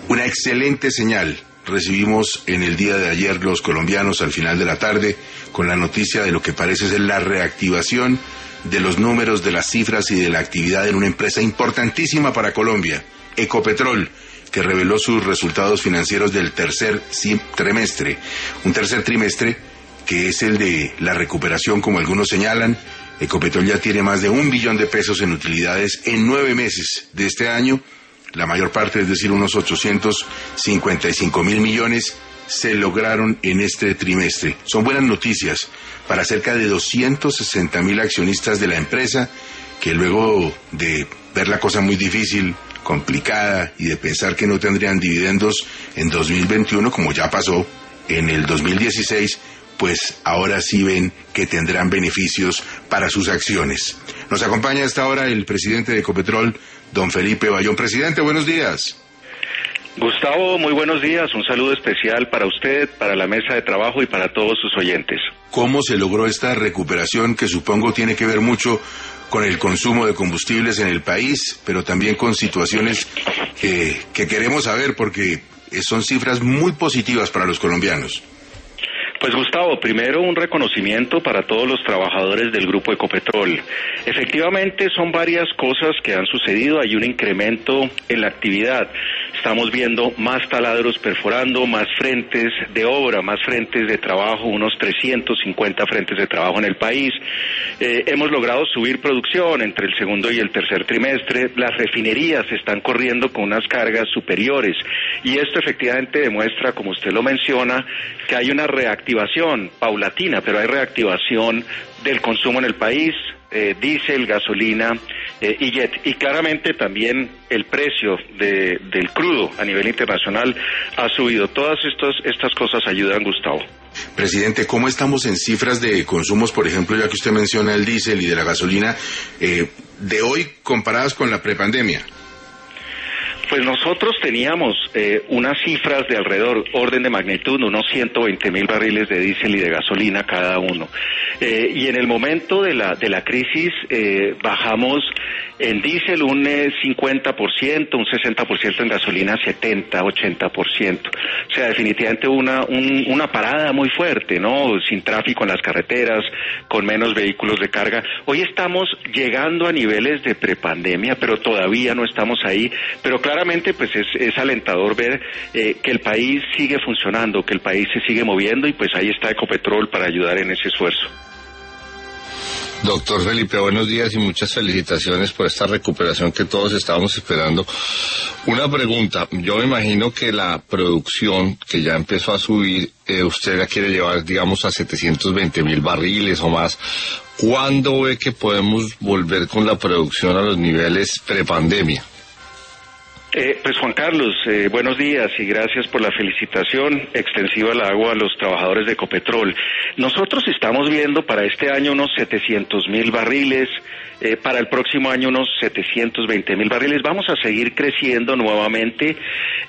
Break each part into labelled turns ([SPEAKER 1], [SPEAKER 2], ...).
[SPEAKER 1] Una excelente señal recibimos en el día de ayer los colombianos al final de la tarde con la noticia de lo que parece ser la reactivación de los números, de las cifras y de la actividad en una empresa importantísima para Colombia, Ecopetrol, que reveló sus resultados financieros del tercer trimestre. Un tercer trimestre que es el de la recuperación, como algunos señalan. Ecopetrol ya tiene más de 1 billón de pesos en utilidades en 9 meses de este año. La mayor parte, es decir, unos 855.000 millones, se lograron en este trimestre. Son buenas noticias para cerca de 260.000 accionistas de la empresa, que luego de ver la cosa muy difícil, complicada, y de pensar que no tendrían dividendos en 2021, como ya pasó en el 2016, pues ahora sí ven que tendrán beneficios para sus acciones. Nos acompaña a esta hora el presidente de Ecopetrol, don Felipe Bayón. Presidente, buenos días.
[SPEAKER 2] Gustavo, muy buenos días. Un saludo especial para usted, para la mesa de trabajo y para todos sus oyentes.
[SPEAKER 1] ¿Cómo se logró esta recuperación que supongo tiene que ver mucho con el consumo de combustibles en el país, pero también con situaciones que queremos saber porque son cifras muy positivas para los colombianos?
[SPEAKER 2] Pues Gustavo, primero un reconocimiento para todos los trabajadores del Grupo Ecopetrol. Efectivamente son varias cosas que han sucedido, hay un incremento en la actividad. Estamos viendo más taladros perforando, más frentes de obra, más frentes de trabajo, unos 350 frentes de trabajo en el país. Hemos logrado subir producción entre el segundo y el tercer trimestre. Las refinerías están corriendo con unas cargas superiores y esto efectivamente demuestra, como usted lo menciona, que hay una reactivación paulatina, pero hay reactivación del consumo en el país, diésel, gasolina y jet. Y claramente también el precio del crudo a nivel internacional ha subido. Todas estas cosas ayudan, Gustavo.
[SPEAKER 1] Presidente, ¿cómo estamos en cifras de consumos, por ejemplo, ya que usted menciona el diésel y de la gasolina, de hoy comparadas con la prepandemia?
[SPEAKER 2] Pues nosotros teníamos unas cifras de alrededor, orden de magnitud, unos 120.000 barriles de diésel y de gasolina cada uno. Y en el momento de la crisis bajamos en diésel un 50%, un 60%, en gasolina 70, 80%. O sea, definitivamente una parada muy fuerte, ¿no? Sin tráfico en las carreteras, con menos vehículos de carga. Hoy estamos llegando a niveles de prepandemia, pero todavía no estamos ahí. Pero claramente pues es alentador ver que el país sigue funcionando, que el país se sigue moviendo y pues ahí está Ecopetrol para ayudar en ese esfuerzo.
[SPEAKER 3] Doctor Felipe, buenos días y muchas felicitaciones por esta recuperación que todos estábamos esperando. Una pregunta, yo me imagino que la producción que ya empezó a subir, usted la quiere llevar, digamos, a 720.000 barriles o más. ¿Cuándo ve que podemos volver con la producción a los niveles prepandemia?
[SPEAKER 2] Pues Juan Carlos, buenos días y gracias por la felicitación extensiva la hago a los trabajadores de Ecopetrol. Nosotros estamos viendo para este año unos 700.000 barriles, para el próximo año unos 720.000 barriles. Vamos a seguir creciendo nuevamente,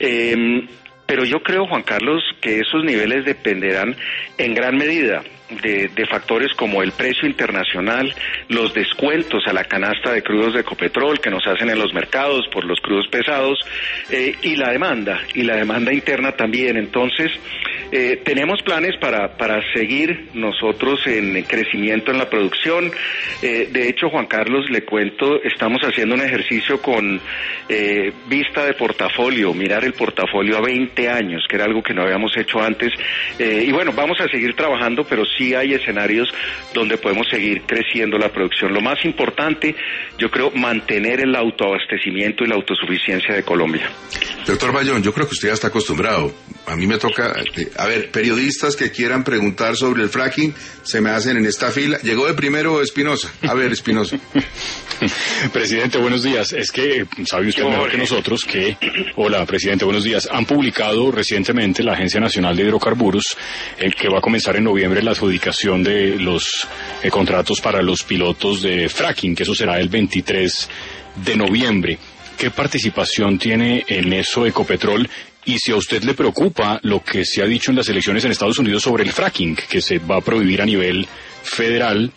[SPEAKER 2] pero yo creo, Juan Carlos, que esos niveles dependerán en gran medida de factores como el precio internacional, los descuentos a la canasta de crudos de Ecopetrol que nos hacen en los mercados por los crudos pesados, y la demanda interna también. Entonces, tenemos planes para seguir nosotros en crecimiento en la producción. De hecho, Juan Carlos, le cuento, estamos haciendo un ejercicio con vista de portafolio, mirar el portafolio a 20 años, que era algo que no habíamos hecho antes, y bueno, vamos a seguir trabajando, pero sí hay escenarios donde podemos seguir creciendo la producción. Lo más importante, yo creo, mantener el autoabastecimiento y la autosuficiencia de Colombia.
[SPEAKER 1] Doctor Bayón, yo creo que usted ya está acostumbrado. A mí me toca, periodistas que quieran preguntar sobre el fracking, se me hacen en esta fila. Llegó de primero Espinosa. A ver, Espinosa.
[SPEAKER 4] Presidente, buenos días. Es que sabe usted mejor que nosotros que... Hola, presidente, buenos días. Han publicado recientemente la Agencia Nacional de Hidrocarburos que va a comenzar en noviembre la adjudicación de los contratos para los pilotos de fracking, que eso será el 23 de noviembre. ¿Qué participación tiene en eso Ecopetrol? Y si a usted le preocupa lo que se ha dicho en las elecciones en Estados Unidos sobre el fracking, que se va a prohibir a nivel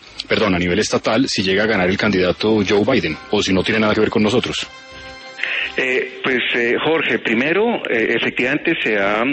[SPEAKER 4] estatal, si llega a ganar el candidato Joe Biden, o si no tiene nada que ver con nosotros.
[SPEAKER 2] Jorge, primero, efectivamente se ha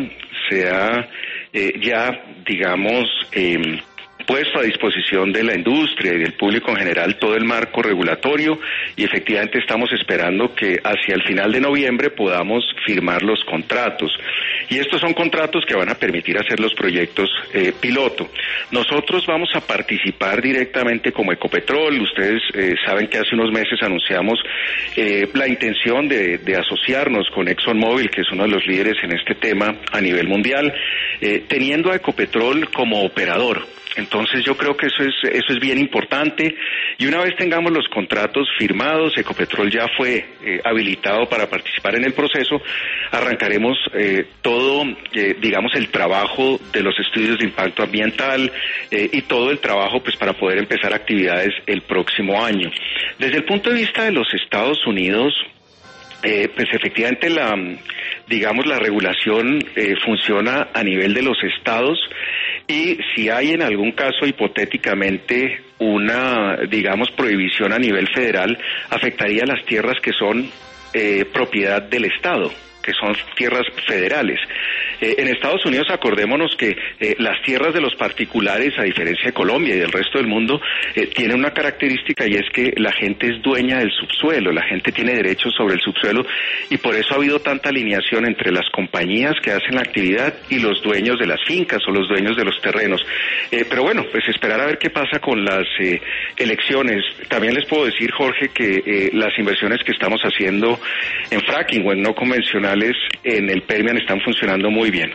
[SPEAKER 2] ya, digamos, puesto a disposición de la industria y del público en general todo el marco regulatorio y efectivamente estamos esperando que hacia el final de noviembre podamos firmar los contratos. Y estos son contratos que van a permitir hacer los proyectos piloto. Nosotros vamos a participar directamente como Ecopetrol. Ustedes saben que hace unos meses anunciamos la intención de asociarnos con ExxonMobil, que es uno de los líderes en este tema a nivel mundial, teniendo a Ecopetrol como operador. Entonces yo creo que eso es bien importante y una vez tengamos los contratos firmados, Ecopetrol ya fue habilitado para participar en el proceso, arrancaremos todo, digamos, el trabajo de los estudios de impacto ambiental y todo el trabajo pues para poder empezar actividades el próximo año. Desde el punto de vista de los Estados Unidos, pues efectivamente la regulación funciona a nivel de los estados y si hay en algún caso hipotéticamente una, digamos, prohibición a nivel federal, afectaría las tierras que son propiedad del estado, que son tierras federales. En Estados Unidos acordémonos que las tierras de los particulares, a diferencia de Colombia y del resto del mundo, tienen una característica y es que la gente es dueña del subsuelo, la gente tiene derechos sobre el subsuelo y por eso ha habido tanta alineación entre las compañías que hacen la actividad y los dueños de las fincas o los dueños de los terrenos. Pero bueno, pues esperar a ver qué pasa con las elecciones. También les puedo decir, Jorge, que las inversiones que estamos haciendo en fracking o en no convencionales en el Permian están funcionando muy bien.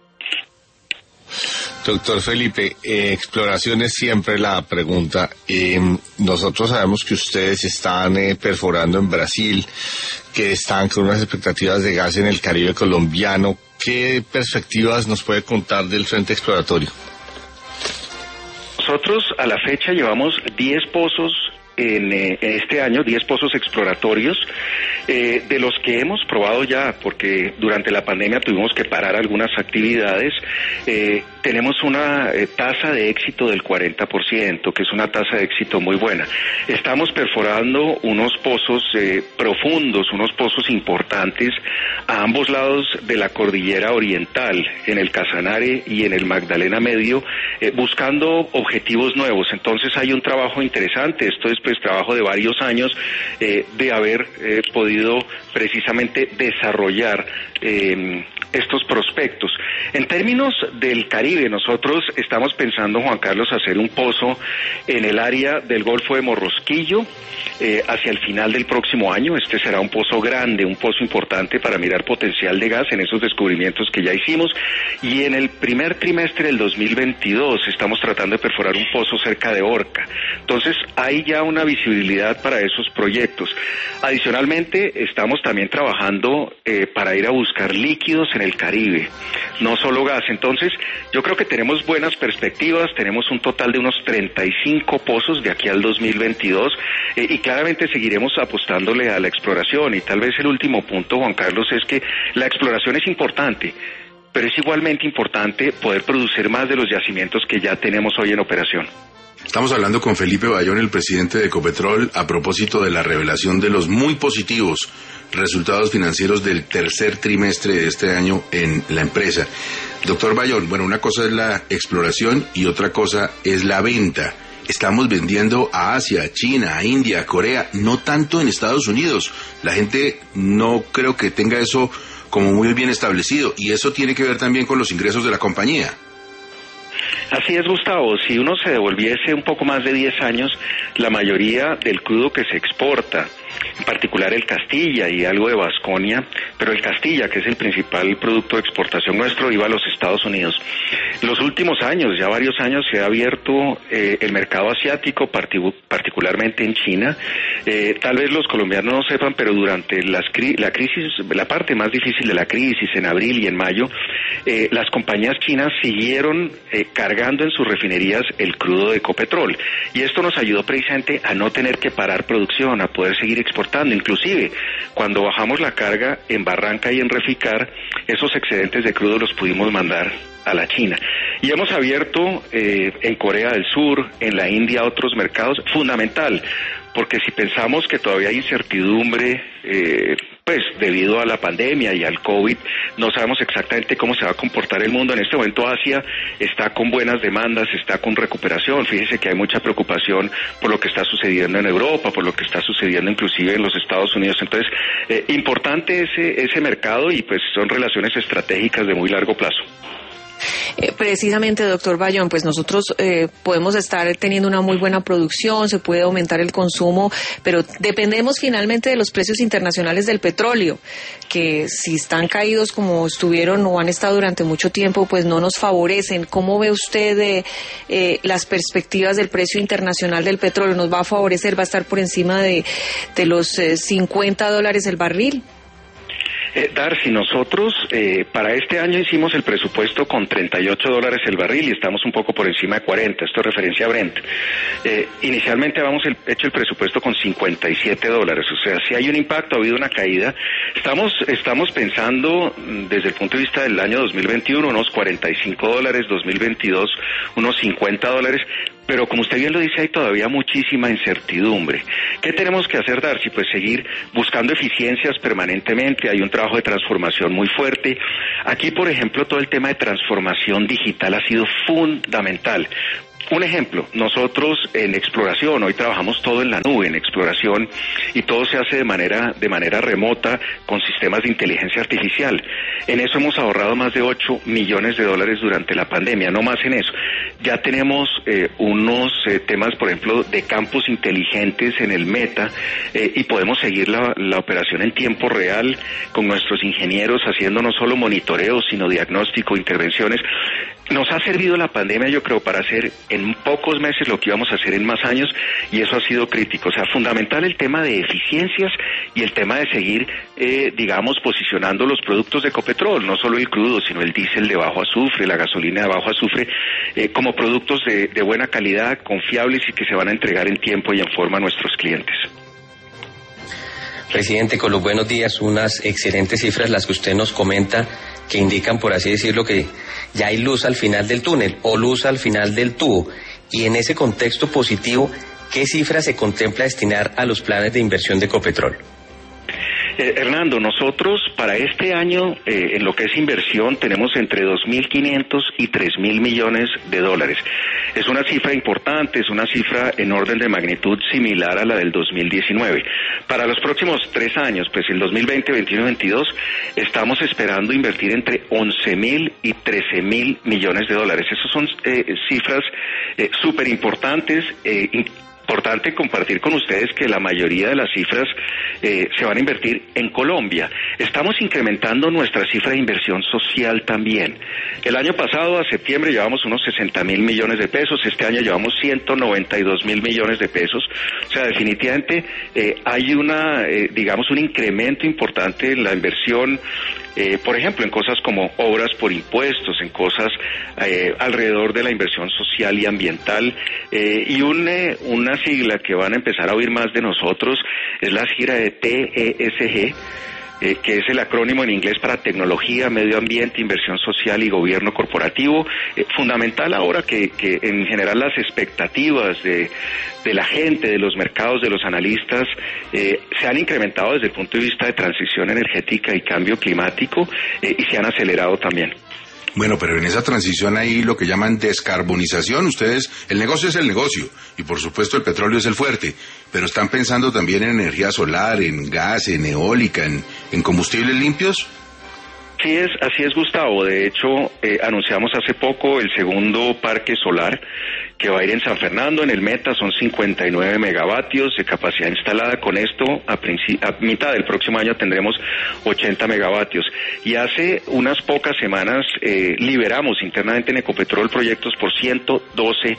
[SPEAKER 3] Doctor Felipe, exploración es siempre la pregunta. Nosotros sabemos que ustedes están perforando en Brasil, que están con unas expectativas de gas en el Caribe colombiano. ¿Qué perspectivas nos puede contar del frente exploratorio?
[SPEAKER 2] Nosotros a la fecha llevamos 10 pozos en este año, 10 pozos exploratorios, de los que hemos probado ya, porque durante la pandemia tuvimos que parar algunas actividades. Tenemos una tasa de éxito del 40%, que es una tasa de éxito muy buena. Estamos perforando unos pozos profundos, unos pozos importantes a ambos lados de la cordillera oriental, en el Casanare y en el Magdalena Medio, buscando objetivos nuevos. Entonces hay un trabajo interesante, esto es pues trabajo de varios años de haber podido precisamente desarrollar estos prospectos. En términos del Caribe, nosotros estamos pensando, Juan Carlos, hacer un pozo en el área del Golfo de Morrosquillo hacia el final del próximo año. Este será un pozo grande, un pozo importante para mirar potencial de gas en esos descubrimientos que ya hicimos. Y en el primer trimestre del 2022 estamos tratando de perforar un pozo cerca de Orca. Entonces hay ya una visibilidad para esos proyectos. Adicionalmente, estamos también trabajando para ir a buscar líquidos en el Caribe, no solo gas. Entonces, yo creo que tenemos buenas perspectivas, tenemos un total de unos 35 pozos de aquí al 2022 y claramente seguiremos apostándole a la exploración. Y tal vez el último punto, Juan Carlos, es que la exploración es importante, pero es igualmente importante poder producir más de los yacimientos que ya tenemos hoy en operación.
[SPEAKER 1] Estamos hablando con Felipe Bayón, el presidente de Ecopetrol, a propósito de la revelación de los muy positivos resultados financieros del tercer trimestre de este año en la empresa. Doctor Bayón, bueno, una cosa es la exploración y otra cosa es la venta. Estamos vendiendo a Asia, a China, a India, a Corea, no tanto en Estados Unidos. La gente no creo que tenga eso como muy bien establecido y eso tiene que ver también con los ingresos de la compañía.
[SPEAKER 2] Así es, Gustavo. Si uno se devolviese un poco más de 10 años, la mayoría del crudo que se exporta, en particular el Castilla y algo de Vasconia, pero el Castilla, que es el principal producto de exportación nuestro, iba a los Estados Unidos. Los últimos años, ya varios años, se ha abierto el mercado asiático, particularmente en China. Tal vez los colombianos no sepan, pero durante la crisis, la parte más difícil de la crisis, en abril y en mayo, las compañías chinas siguieron cargando en sus refinerías el crudo de Ecopetrol. Y esto nos ayudó precisamente a no tener que parar producción, a poder seguir exportando. Inclusive, cuando bajamos la carga en Barranca y en Reficar, esos excedentes de crudo los pudimos mandar a la China. Y hemos abierto en Corea del Sur, en la India, otros mercados, fundamental, porque si pensamos que todavía hay incertidumbre pues debido a la pandemia y al COVID, no sabemos exactamente cómo se va a comportar el mundo. En este momento Asia está con buenas demandas, está con recuperación. Fíjese que hay mucha preocupación por lo que está sucediendo en Europa, por lo que está sucediendo inclusive en los Estados Unidos. Entonces, importante ese mercado, y pues son relaciones estratégicas de muy largo plazo.
[SPEAKER 5] Precisamente, doctor Bayón, pues nosotros podemos estar teniendo una muy buena producción, se puede aumentar el consumo, pero dependemos finalmente de los precios internacionales del petróleo, que si están caídos como estuvieron o han estado durante mucho tiempo, pues no nos favorecen. ¿Cómo ve usted las perspectivas del precio internacional del petróleo? ¿Nos va a favorecer? ¿Va a estar por encima de los $50 el barril?
[SPEAKER 2] Darcy, nosotros para este año hicimos el presupuesto con $38 el barril y estamos un poco por encima de 40, esto es referencia a Brent. Inicialmente habíamos hecho el presupuesto con $57, o sea, si hay un impacto, ha habido una caída. Estamos pensando desde el punto de vista del año 2021 unos $45, 2022 unos $50, pero como usted bien lo dice, hay todavía muchísima incertidumbre. ¿Qué tenemos que hacer, Darcy? Pues seguir buscando eficiencias permanentemente. Hay un trabajo de transformación muy fuerte. Aquí, por ejemplo, todo el tema de transformación digital ha sido fundamental. Un ejemplo, nosotros en exploración, hoy trabajamos todo en la nube, en exploración, y todo se hace de manera remota con sistemas de inteligencia artificial. En eso hemos ahorrado más de $8 millones durante la pandemia, no más en eso. Ya tenemos unos temas, por ejemplo, de campos inteligentes en el Meta, y podemos seguir la operación en tiempo real con nuestros ingenieros haciendo no solo monitoreo, sino diagnóstico, intervenciones. Nos ha servido la pandemia, yo creo, para hacer en pocos meses lo que íbamos a hacer en más años, y eso ha sido crítico. O sea, fundamental el tema de eficiencias y el tema de seguir, posicionando los productos de Ecopetrol, no solo el crudo, sino el diésel de bajo azufre, la gasolina de bajo azufre, como productos de buena calidad, confiables y que se van a entregar en tiempo y en forma a nuestros clientes.
[SPEAKER 6] Presidente, con los buenos días, unas excelentes cifras las que usted nos comenta, que indican, por así decirlo, que ya hay luz al final del túnel o luz al final del tubo. Y en ese contexto positivo, ¿qué cifras se contempla destinar a los planes de inversión de Ecopetrol?
[SPEAKER 2] Hernando, nosotros para este año en lo que es inversión tenemos entre 2.500 y 3.000 millones de dólares. Es una cifra importante, es una cifra en orden de magnitud similar a la del 2019. Para los próximos 3 años, pues el 2020, 21 y 22, estamos esperando invertir entre 11.000 y 13.000 millones de dólares. Esas son cifras súper importantes. Importante compartir con ustedes que la mayoría de las cifras se van a invertir en Colombia. Estamos incrementando nuestra cifra de inversión social también. El año pasado, a septiembre, llevamos unos 60.000 millones de pesos. Este año llevamos 192.000 millones de pesos. O sea, definitivamente hay un incremento importante en la inversión. Por ejemplo, en cosas como obras por impuestos, en cosas alrededor de la inversión social y ambiental, y una sigla que van a empezar a oír más de nosotros es la sigla de TESG, que es el acrónimo en inglés para tecnología, medio ambiente, inversión social y gobierno corporativo. Fundamental ahora que en general las expectativas de la gente, de los mercados, de los analistas, se han incrementado desde el punto de vista de transición energética y cambio climático, y se han acelerado también.
[SPEAKER 1] Bueno, pero en esa transición hay lo que llaman descarbonización. Ustedes, el negocio es el negocio, y por supuesto el petróleo es el fuerte, pero están pensando también en energía solar, en gas, en eólica, en combustibles limpios.
[SPEAKER 2] Así es, Gustavo. De hecho, anunciamos hace poco el segundo parque solar que va a ir en San Fernando, en el Meta. Son 59 megavatios de capacidad instalada. Con esto, a mitad del próximo año tendremos 80 megavatios. Y hace unas pocas semanas liberamos internamente en Ecopetrol proyectos por 112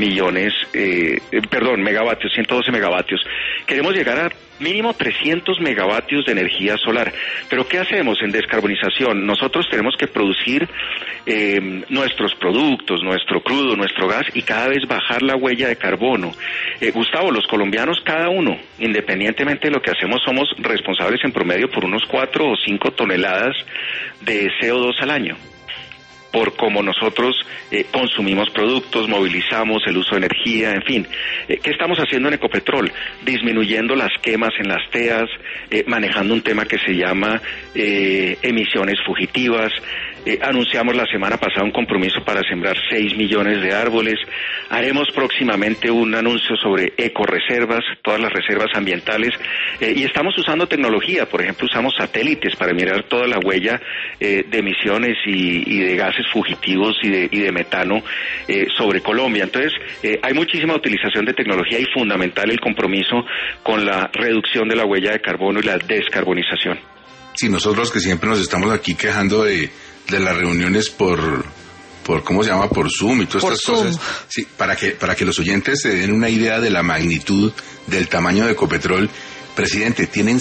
[SPEAKER 2] megavatios, 112 megavatios. Queremos llegar a mínimo 300 megavatios de energía solar. Pero ¿qué hacemos en descarbonización? Nosotros tenemos que producir nuestros productos, nuestro crudo, nuestro gas, y cada vez bajar la huella de carbono. Gustavo, los colombianos, cada uno, independientemente de lo que hacemos, somos responsables en promedio por unos 4 o 5 toneladas de CO2 al año. por cómo nosotros consumimos productos, movilizamos el uso de energía, en fin. ¿Qué estamos haciendo en Ecopetrol? Disminuyendo las quemas en las TEAs, manejando un tema que se llama emisiones fugitivas. Anunciamos la semana pasada un compromiso para sembrar 6 millones de árboles. Haremos próximamente un anuncio sobre ecoreservas, todas las reservas ambientales, y estamos usando tecnología. Por ejemplo, usamos satélites para mirar toda la huella de emisiones y de gases fugitivos y de metano sobre Colombia. Entonces, hay muchísima utilización de tecnología y fundamental el compromiso con la reducción de la huella de carbono y la descarbonización.
[SPEAKER 1] Sí, nosotros que siempre nos estamos aquí quejando de las reuniones por ¿cómo se llama? Por Zoom y todas estas cosas. Sí, para que los oyentes se den una idea de la magnitud del tamaño de Ecopetrol. Presidente, ¿tienen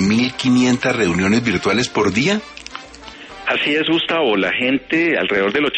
[SPEAKER 1] 7.500 reuniones virtuales por día?
[SPEAKER 2] Así es, Gustavo. La gente, alrededor del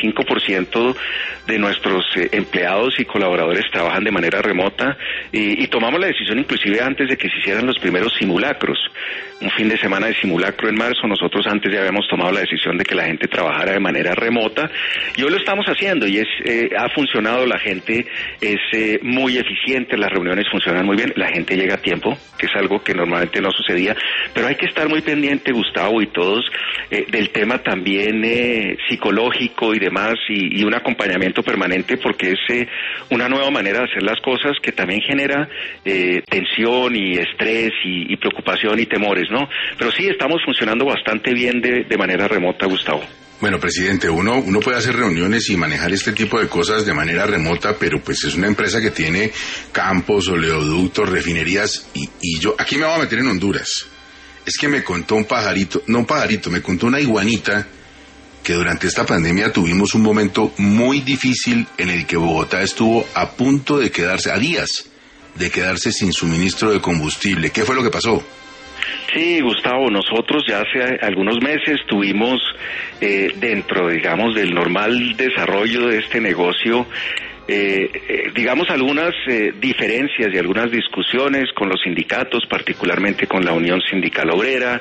[SPEAKER 2] 85% de nuestros empleados y colaboradores trabajan de manera remota y tomamos la decisión inclusive antes de que se hicieran los primeros simulacros. Un fin de semana de simulacro en marzo, nosotros antes ya habíamos tomado la decisión de que la gente trabajara de manera remota y hoy lo estamos haciendo y ha funcionado. La gente es muy eficiente, las reuniones funcionan muy bien, la gente llega a tiempo, que es algo que normalmente no sucedía, pero hay que estar muy pendiente, Gustavo, y todos del tema también psicológico y demás y un acompañamiento permanente porque es una nueva manera de hacer las cosas que también genera tensión y estrés y preocupación y temores, ¿no? Pero sí, estamos funcionando bastante bien de manera remota, Gustavo.
[SPEAKER 1] Bueno, presidente, uno puede hacer reuniones y manejar este tipo de cosas de manera remota, pero pues es una empresa que tiene campos, oleoductos, refinerías y yo aquí me voy a meter en Honduras. Es que me contó me contó una iguanita que durante esta pandemia tuvimos un momento muy difícil en el que Bogotá estuvo a punto de quedarse, a días de quedarse sin suministro de combustible. ¿Qué fue lo que pasó?
[SPEAKER 2] Sí, Gustavo, nosotros ya hace algunos meses tuvimos dentro, digamos, del normal desarrollo de este negocio, digamos, algunas diferencias y algunas discusiones con los sindicatos, particularmente con la Unión Sindical Obrera,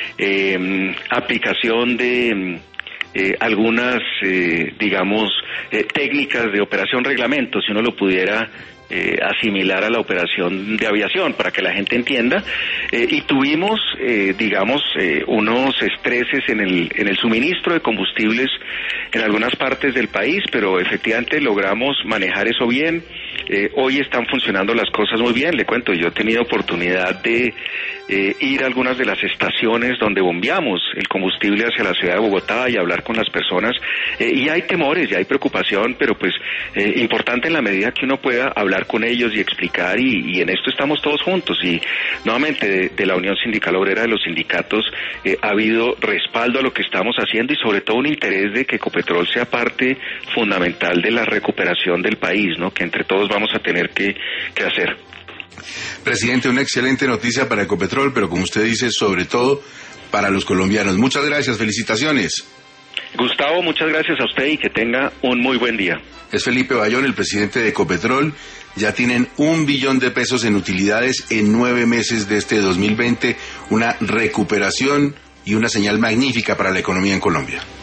[SPEAKER 2] aplicación de algunas, digamos, técnicas de operación reglamento, si uno lo pudiera asimilar a la operación de aviación, para que la gente entienda, y tuvimos, digamos, unos estreses en el suministro de combustibles en algunas partes del país, pero efectivamente logramos manejar eso bien. Hoy están funcionando las cosas muy bien, le cuento, yo he tenido oportunidad de ir a algunas de las estaciones donde bombeamos el combustible hacia la ciudad de Bogotá y hablar con las personas, y hay temores, y hay preocupación, pero pues importante en la medida que uno pueda hablar con ellos y explicar, y en esto estamos todos juntos, y nuevamente de la Unión Sindical Obrera, de los sindicatos, ha habido respaldo a lo que estamos haciendo y sobre todo un interés de que Ecopetrol sea parte fundamental de la recuperación del país, ¿no? Que entre todos vamos a tener que hacer.
[SPEAKER 1] Presidente, una excelente noticia para Ecopetrol, pero como usted dice, sobre todo para los colombianos. Muchas gracias, felicitaciones.
[SPEAKER 2] Gustavo, muchas gracias a usted y que tenga un muy buen día.
[SPEAKER 1] Es Felipe Bayón, el presidente de Ecopetrol. Ya tienen $1 billón en utilidades en 9 meses de este 2020, una recuperación y una señal magnífica para la economía en Colombia.